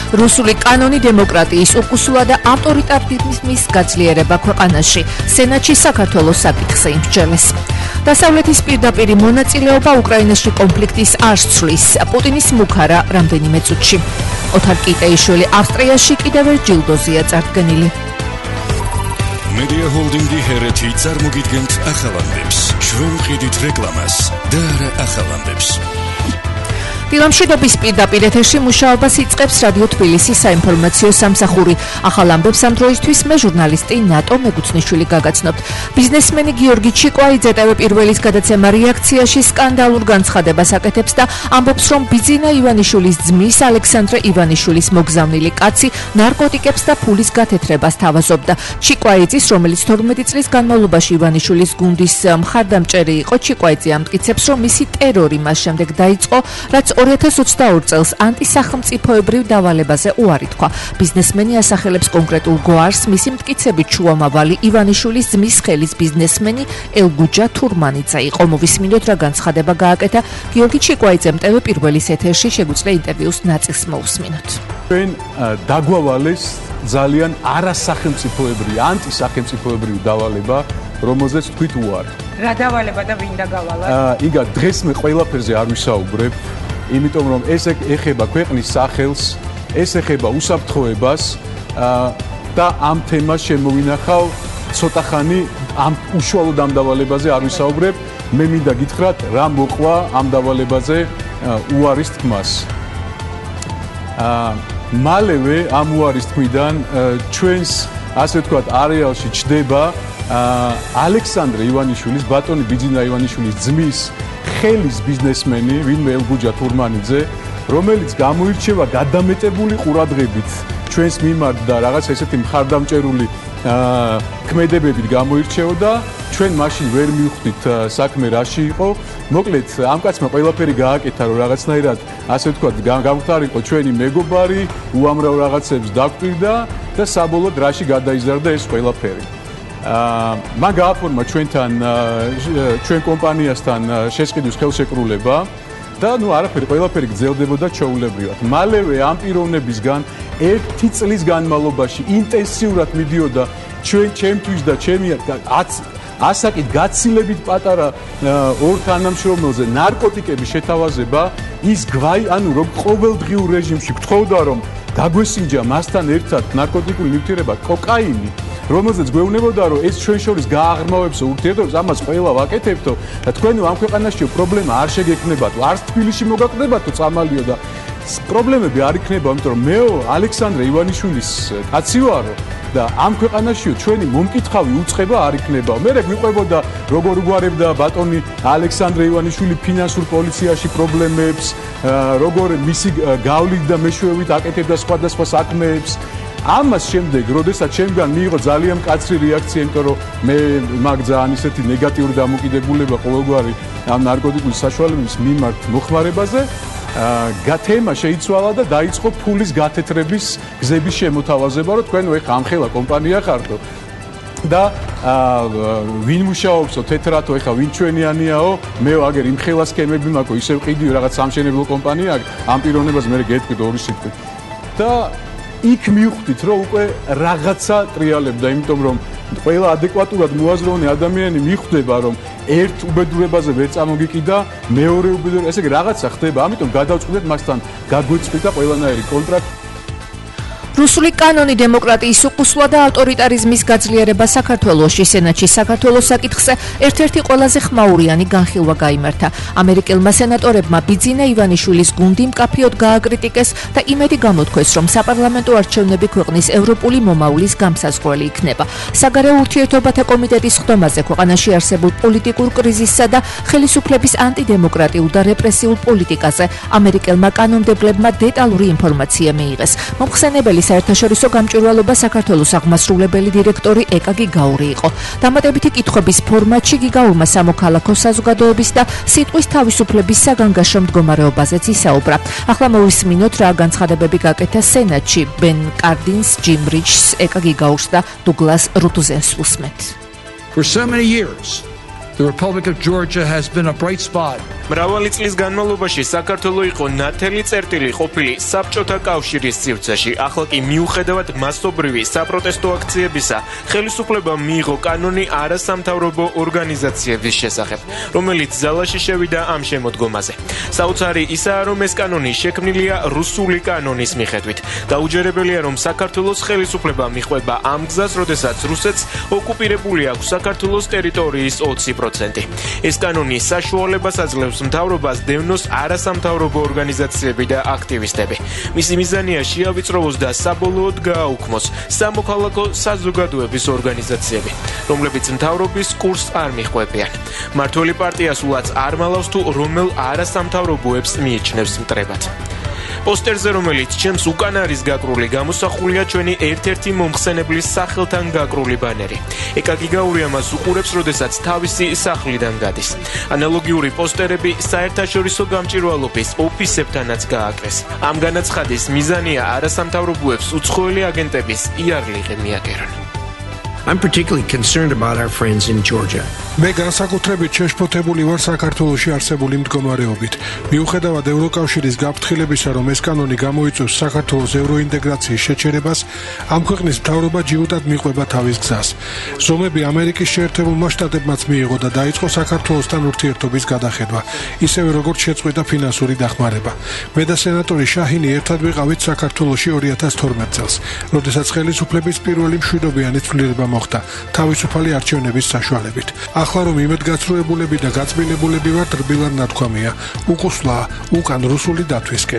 რუსული კანონი დემოკრატიის უკუსვლა და ავტორიტარიზმის გაძლიერება ქვეყანაში. სენატში საქართველოს საკითხზე იმსჯელეს. დასავლეთის პირდაპირი მონაწილეობა უკრაინაში კონფლიქტის არ ცვლის. პუტინის მუქარა რამდენიმე წუთში. ოთარ კიტეიშვილი ავსტრიაში კიდევ ერთ ჯილდოზია წარდგენილი. Media Holding-ი ჰერეთი წარმოგიდგენთ ახალამდებს. ჩვენ ვყიდით რეკლამას და არა ახალამდებს. დილამშვიდობის პირდაპირ ეთერში მუშაობას იწყებს რადიო თბილისის საინფორმაციო სამსახური. ახალ ამბებს ამ დროისთვის მე ჟურნალისტი ნატო მეგუცნიშვილი გაგაცნობთ. ბიზნესმენი გიორგი ჩიკვაიძე TV პირველის გადაცემა რეაქციაში სკანდალურ განცხადებას აკეთებს და ამბობს, რომ ბიძინა ივანიშვილის ძმის ალექსანდრე ივანიშვილის მოგზავნილი კაცი ნარკოტიკებს და ფულის გათეთრებას თავაზობდა. ჩიკვაიძის, რომელიც 12 წლის განმავლობაში ივანიშვილის გუნდის მხარდამჭერი იყო, ჩიკვაიძე ამტკიცებს, რომ მისი ტერორი მას შემდეგ დაიწყო, რაც 2022 წელს ანტისახელმწიფოებრივ დავალებაზე უარი თქვა. ბიზნესმენი ასახელებს კონკრეტულ გვარს, მისი მტკიცებით შუამავალი ივანიშვილის ძმის ხელის ბიზნესმენი ელგუჯა თურმანიძე იყო. მოვისმინოთ რა განცხადება გააკეთა გიორგი ჩიკვაიძემ TV პირველის ეთერში, შეგვიძლია ინტერვიუს ნაწილს მოусმინოთ. ჩვენ დაგვავალეს ძალიან არასახელმწიფოებრივი, ანტისახელმწიფოებრივი დავალება, რომელზეც თქვით უარი. რა დავალება და ვინ დაგავალა? იგა დღეს მე ყველაფერზე არ ვისაუბრებ. იმიტომ რომ ეს ეხება ქვეყნის სახელს, ეს ეხება უსაფრთხოებას და ამ თემას შემოვინახავ ცოტა ხანი ამ უშუალოდ ამ დავალებაზე არ ვისაუბრებ. მე მინდა გითხრათ რა მოყვა ამ დავალებაზე უარის თქმას. მალევე ამ უარის თქმიდან ჩვენს ასე ვთქვათ არეალში ჩდება ალექსანდრე ივანიშვილის, ბატონი ბიძინა ივანიშვილის ძმის ხელის ბიზნესმენი, ვინმე ელგუჯა თურმანიძე, რომელიც გამოირჩევა გადამეტებული ყურადღებით ჩვენს მიმართ და რაღაც ესეთი მხარდამჭერული ქმედებებით გამოირჩეოდა. ჩვენ მაშინ ვერ მივხვდით საქმე რაში იყო. მოკლედ ამ კაცმა ყველაფერი გააკეთა, რომ რაღაცნაირად ასე ვთქვათ გამختارიყო ჩვენი მეგობარი, უამრავ რაღაცებს დაგვტირდა და საბოლოოდ რაში გადაიზარდა ეს ყველაფერი. მან გააფორმა ჩვენ კომპანიასთან შესყიდვის ხელშეკრულება და არაფერი ყველაფერი გრძელდებოდა ჩაულებრივად. მალევე ამ პიროვნებისგან 1 წლის განმავლობაში ინტენსიურად მიდიოდა ჩემთვის და ჩემი ასაკით გაცილებით პატარა ორ თანამშრომელზე ნარკოტიკების შეთავაზება. ის რომ ყოველდღიურ რეჟიმში გთხოვდა, რომ დაგვესინჯა მასთან ერთად ნარკოტიკული ნივთიერება კოკაინი, რომელზეც გვეუბნებოდა, რომ ეს ჩვენ შორის გააღრმავებსო ურთიერთობებს, ამას ყველა ვაკეთებთო და თქვენ ამ ქვეყანაშიო პრობლემა არ შეგექმნებათო, არც თბილისში მოგაკდებათო წამალიო და პრობლემები არ იქნება, იმიტომ რომ მე ალექსანდრე ივანიშვილის კაცი ვარო და ამ ქვეყანაშიო ჩვენი მომკითხავი უწყება არ იქნება. მე გვიყვებოდა როგორ უგვარებდა ბატონი ალექსანდრე ივანიშვილი ფინანსურ პოლიციაში პრობლემებს, როგორ მისი გავლით და მეშვეობით აკეთებდა სხვადასხვა საქმეებს. ამას შემდეგ, როდესაც ჩემგან მიიღო ძალიან მკაცრი რეაქცია, იმიტომ რომ მე მაგ ძალიან ისეთი ნეგატიური დამოკიდებულება ყოველგვარი ამ ნარკოტიკული საშუალებების მიმართ მოხმარებაზე, თემა შეიცვალა და დაიწყო ფულის გათეთრების გზების შემოთავაზება, რომ თქვენ ეხა ამხელა კომპანია ხარდო და ვინ მუშაობსო თეთრათო, ეხა ვინ ჩვენიანიაო, მე აგერ იმხელა სქემები მაქვს, ისევ ყიდიო რაღაც სამშენებლო კომპანია აქვს, ამ პიროვნებას მე გეტყვით ორი სიტყვით და იქ მივხვდით, რომ უკვე რაღაცა ტრიალებდა, იმიტომ რომ ყველა ადეკვატურად მოაზროვნე ადამიანი მიხვდება, რომ ერთ უბედურებაზე ვერ წამოგიკიდა, მეორე უბედურება, ესე იგი რაღაცა ხდება, ამიტომ გადავწყვიტეთ მასთან გაგვეწყვიტა ყველანაირი კონტრაქტი. რუსული კანონი დემოკრატიის უკუსვლა და ავტორიტარიზმის გაძლიერება საქართველოში. სენატში საქართველოს საკითხზე ერთ-ერთი ყველაზე ხმაურიანი განხილვა გაიმართა. ამერიკელმა სენატორებმა ბიძინა ივანიშვილის გუნდი მკაფიოდ გააკრიტიკეს და იმედი გამოთქვეს, რომ საპარლამენტო არჩევნები ქვეყნის ევროპული მომავლის გამსაზღვრელი იქნება. საგარეო ურთიერთობათა კომიტეტის ხდომაზე ქვეყანაში არსებულ პოლიტიკურ კრიზისსა და ხელისუფლების ანტიდემოკრატიულ და რეპრესიულ პოლიტიკაზე ამერიკელმა კანონმდებლებმა დეტალური ინფორმაცია მიიღეს. მომხსენებელი საერთაშორისო გამჭვირვალობა საქართველოს აღმასრულებელი დირექტორი ეკა გიგაური იყო. დამატებითი კითხვების ფორმატში გიგაურმა სამოქალაქო საზოგადოების და სიტყვის თავისუფლების საგანგაშო მდგომარეობაზეც ისაუბრა. ახლა მოვისმინოთ რა განცხადებები გაკეთა სენატში ბენ კარდინს, ჯიმ რიჩს, ეკა გიგაურს და დუგლას რუტუზენს უსმენთ. For so many years, The Republic of Georgia has been a bright spot. მრავალი წლის განმავლობაში საქართველო იყო ნათელი წერტილი ყოფილი საბჭოთა კავშირის სივრცეში. ახლა კი მიუხედავად მასობრივი საპროტესტო აქციებისა, ხელისუფლებამ მიიღო კანონი არასამთავრობო ორგანიზაციების შესახებ, რომელიც ზალაში შევიდა ამ შემოდგომაზე. საოცარი ისაა, რომ ეს კანონი შექმნილია რუსული კანონის მიხედვით. დაუჯერებელია, რომ საქართველოს ხელისუფლება მიხვება ამ გზას, როდესაც რუსეთს ოკუპირებული აქვს საქართველოს ტერიტორიის 20%. ეს კანონი საშუალებას აძლევს მთავრობას დევნოს არასამთავრობო ორგანიზაციები და აქტივისტები. მისი მიზანია შეავიწროვოს და საბოლოოდ გააუქმოს სამოქალაქო საზოგადოების ორგანიზაციები, რომლებიც მთავრობის კურსს არ მიჰყვებიან. მმართველი პარტია სულაც არ მალავს თუ რომელ არასამთავრობოებს მიიჩნევს მტრებად. პოსტერზე, რომელიც ჩემს უკან არის გაკრული, გამოსახულია ჩვენი ერთ-ერთი მომხსენებლის სახელთან გაკრული ბანერი. ეკაკი გაური ამას უყურებს, როდესაც თავისი სახლიდან გადის. ანალოგიური პოსტერები საერთაშორისო გამჭვირვალობის ოფისებთანაც გააკრეს. ამ განაცხადის მიზანია არასამთავრობოებს უცხოელი აგენტების იარლიღი მიაგერონ. I'm particularly concerned about our friends in Georgia. მე განსაკუთრებით შეშფოთებული ვარ საქართველოში არსებული მდგომარეობით. მიუხედავად ევროკავშირის გაფრთხილებისა, რომ ეს კანონი გამოიწვევს საქართველოს ევროინტეგრაციის შეჩერებას, ამ ქვეყნის მთავრობა ჯიუტად მიყვება თავის გზას. ზომები ამერიკის შეერთებულმა შტატებმაც მიიღო და დაიწყო საქართველოსთან ურთიერთობის გადახედვა, ისევე როგორც შეწყვეტა ფინანსური დახმარება. მე და სენატორი შაჰინი ერთად ვიყავით საქართველოში 2012 წელს, როდესაც ხელისუფლების პირველი მშვიდობიანი ცვლილება მოხდა თავისუფალი არჩევნების საშუალებით. ახლა რომ იმედგაცრუებულები და გაწმენებულები ვართ, რბილად ნათქვამია, უკუსვლა უკან რუსული დათვისკენ.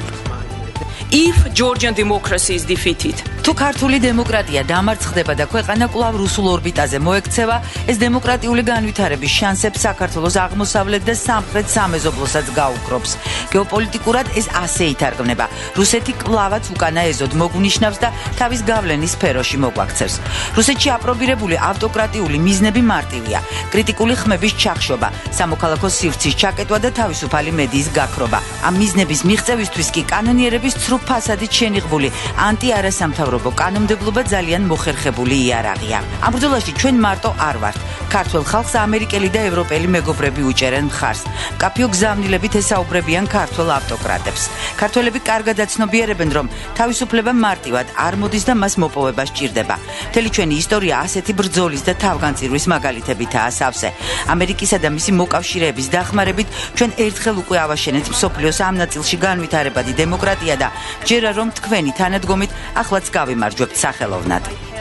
If Georgian democracy is defeated, თუ ქართული დემოკრატია დამარცხდება და ქვეყანა კვლავ რუსულ ორბიტაზე მოექცევა, ეს დემოკრატიული განვითარების შანსებს საქართველოს აღმოსავლეთ და სამხრეთ სამეზობლოსაც გაუკრობს. გეოპოლიტიკურად ეს ასე ითარგმნება. რუსეთი კვლავაც უკანა ეზოდ მოგუნიშნავს და თავის გავლენის სფეროში მოგვაქცევს. რუსეთში აპრობირებული ავტოკრატიული მიზნები მარტივია: კრიტიკული ხმების ჩახშობა, სამოქალაქო სივრცის ჩაკეტვა და თავისუფალი მედიის გაქრობა. ამ მიზნების მიღწევისთვის კი კანონიერების ფასადით შენიღბული ანტიარასამთავრობო კანონმდებლობა ძალიან მოხერხებული იარაღია. ამ ბრძოლაში ჩვენ მარტო არ ვართ. ქართველ ხალხს ამერიკელი და ევროპელი მეგობრები უჭერენ მხარს. კაფიო გზავნილებით ესაუბრებიან ქართველ ავტოკრატებს. ქართველები კარგად აცნობიერებენ, რომ თავისუფლება მარტივად არ მოდის და მას მოპოვება სჭირდება. მთელი ჩვენი ისტორია ასეთი ბრძოლის და თავგანწირვის მაგალითებითაა სავსე. ამერიკისა და მისი მოკავშირეების დახმარებით ჩვენ ერთხელ უკვე ავაშენეთ მსოფლიოს ამ ნაწილში განვითარებადი დემოკრატია და ჯერა რომ თქვენი თანადგომით ახლაც გავიმარჯვებთ სახელოვნად.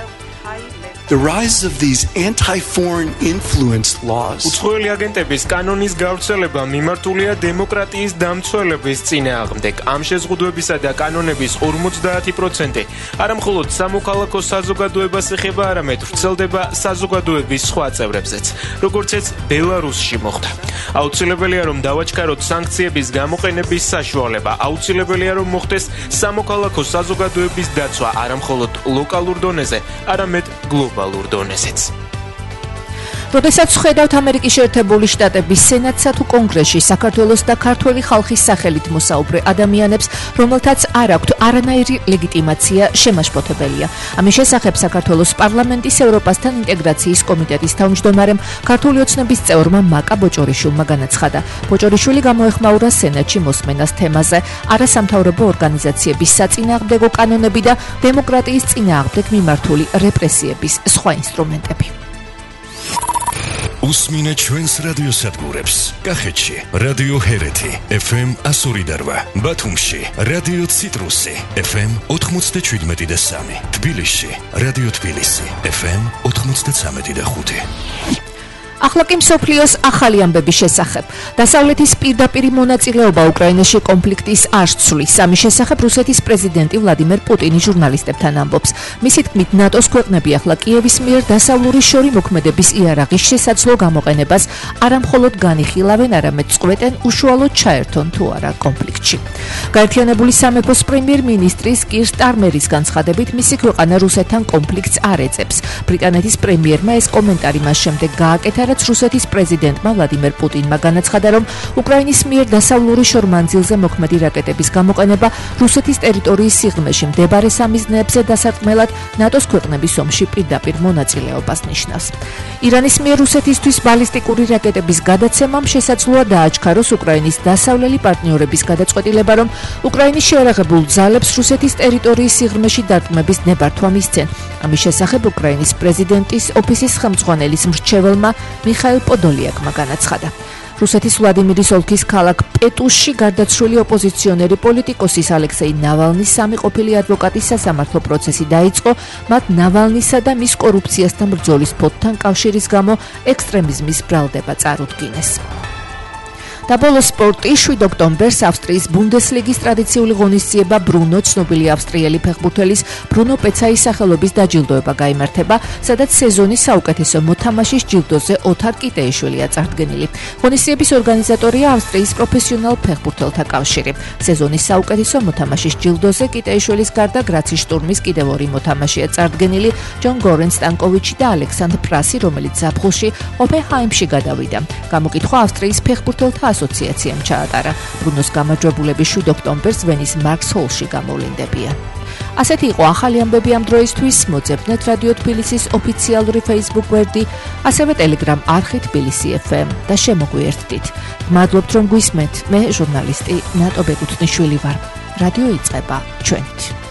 The rise of these anti-foreign influence laws. უცხოელი აგენტების კანონის გავრცელება მიმართულია დემოკრატიის დამცველების წინააღმდეგ. ამ შეზღუდვებისა და კანონების 50% არამხოლოდ სამოქალაქო საზოგადოებას ეხება, არამედ ვრცელდება საზოგადოების სხვა წევრებზეც, როგორც ეს ბელარუსში მოხდა. აუცილებელია, რომ დავაჩქაროთ სანქციების გამოყენების საშუალება. აუცილებელია, რომ მოხდეს სამოქალაქო საზოგადოების დაცვა არამხოლოდ ლოკალურ დონეზე, არამედ გლობალურ დონეზეც. როდესაც ხედავთ ამერიკის შეერთებული შტატების სენატსა თუ კონგრესში საქართველოს და ქართველი ხალხის სახელით მოსაუბრე ადამიანებს, რომელთაც არ აქვთ არანაირი ლეგიტიმაცია, შემაშფოთებელია. ამის შესახებ საქართველოს პარლამენტის ევროპასთან ინტეგრაციის კომიტეტის თავმჯდომარემ ქართული ოცნების წევრმა მაკა ბოჭორიშვილმა განაცხადა. ბოჭორიშვილი გამოეხმაურა სენატში მოსმენას თემაზე არასამთავრობო ორგანიზაციების საწინააღმდეგო კანონები და დემოკრატიის წინააღმდეგ მიმართული რეპრესიების სხვა ინსტრუმენტები. უსმინე ჩვენს რადიოსადგურებს. კახეთში რადიო ჰერეთი FM 102.8, ბათუმში რადიო ციტრუსი FM 97.3, თბილისში რადიო თბილისი FM 93.5. ახლა კი მსოფლიოს ახალი ამბების შესახებ. დასავლეთის პირდაპირი მონაწილეობა უკრაინაში კონფლიქტის არ ცვლის. ამის შესახებ რუსეთის პრეზიდენტი ვლადიმერ პუტინი ჟურნალისტებთან ამბობს. მისი თქმით, ნატოს ქვეყნები ახლა კიევის მიერ დასავლური შორი მოქმედების იარაღის შესაძლო გამოყენებას არამხოლოდ განიხილავენ, არამედ წყვეტენ უშუალოდ ჩაერთონ თუ არა კონფლიქტში. გაერთიანებული სამეფოს პრემიერ-მინისტრის კირ სტარმერის განცხადებით, მისი ქვეყანა რუსეთთან კონფლიქტს არ ეწევს. ბრიტანეთის პრემიერმა ეს კომენტარი მას შემდეგ გააკეთა, იმითარაც რუსეთის პრეზიდენტმა ვლადიმერ პუტინმა განაცხადა, რომ უკრაინის მიერ დასავლური შორმანძილზე მოქმედი რაკეტების გამოყენება რუსეთის ტერიტორიის სიღრმეში მდებარე სამიზნეებზე დასარტყმელად ნატოს ქვეყნების ომში პირდაპირ მონაწილეობას ნიშნავს. ირანის მიერ რუსეთისთვის ბალისტიკური რაკეტების გადაცემამ შესაძლოა დააჩქაროს უკრაინის დასავლელი პარტნიორების გადაწყვეტილება, რომ უკრაინის შეერაღებულ ძალებს რუსეთის ტერიტორიის სიღრმეში დარტყმების ნებართვა მისცენ. ამის შესახებ უკრაინის პრეზიდენტის ოფისის ხელმძღვანელის მრჩეველმა მიხაილ პოდოლიაკმა განაცხადა. რუსეთის ვლადიმირის ოლქის ქალაქ პეტუშში გარდაცვლილი ოპოზიციონერი პოლიტიკოსის ალექსეი ნავალნის სამი ყოფილი ადვოკატის სასამართლო პროცესი დაიწყო, მათ ნავალნისა და მის კორუფციასთან ბრძოლის ფონდთან კავშირის გამო ექსტრემიზმის ბრალდება წარუდგინეს. და ბოლო სპორტი 7 ოქტომბერს ავსტრიის ბუნდესლიგის ტრადიციული ღონისძიება ბრუნო ცნობილი ავსტრიელი ფეხბურთელის ბრუნო პეცაის სახელობის დაჯილდოება გაიმართება, სადაც სეზონის საუკეთესო მოთამაშის ჯილდოზე ოთარ კიტეიშვილია წარდგენილი. ღონისძიების ორგანიზატორია ავსტრიის პროფესიონალ ფეხბურთელთა კავშირი. სეზონის საუკეთესო მოთამაშის ჯილდოზე კიტეიშვილის გარდა გრაცის შტურმის კიდევ ორი მოთამაშეა წარდგენილი, ჯონ გორენ სტანკოვიჩი და ალექსანდრ პრასი, რომელიც ზაფხულში ოფენჰაიმში გადავიდა. გამოკითხვა ავსტრიის ფეხბურთელთა ასოციაციამ ჩაატარა. ბრუნოს გამარჯვებულები 7 ოქტომბერს ვენის მარკს ჰოლში გამოვლინდებიან. ასეთი იყო ახალი ამბები ამ დროისთვის. მოძებნეთ რადიო თბილისის ოფიციალური Facebook გვერდი, ასევე Telegram არხი თბილისი FM და შემოგვიერთდით. მადლობთ რომ გვისმენთ. მე ჟურნალისტი ნატო ბეკუთნიშვილი ვარ. რადიო იწყება ჩვენით.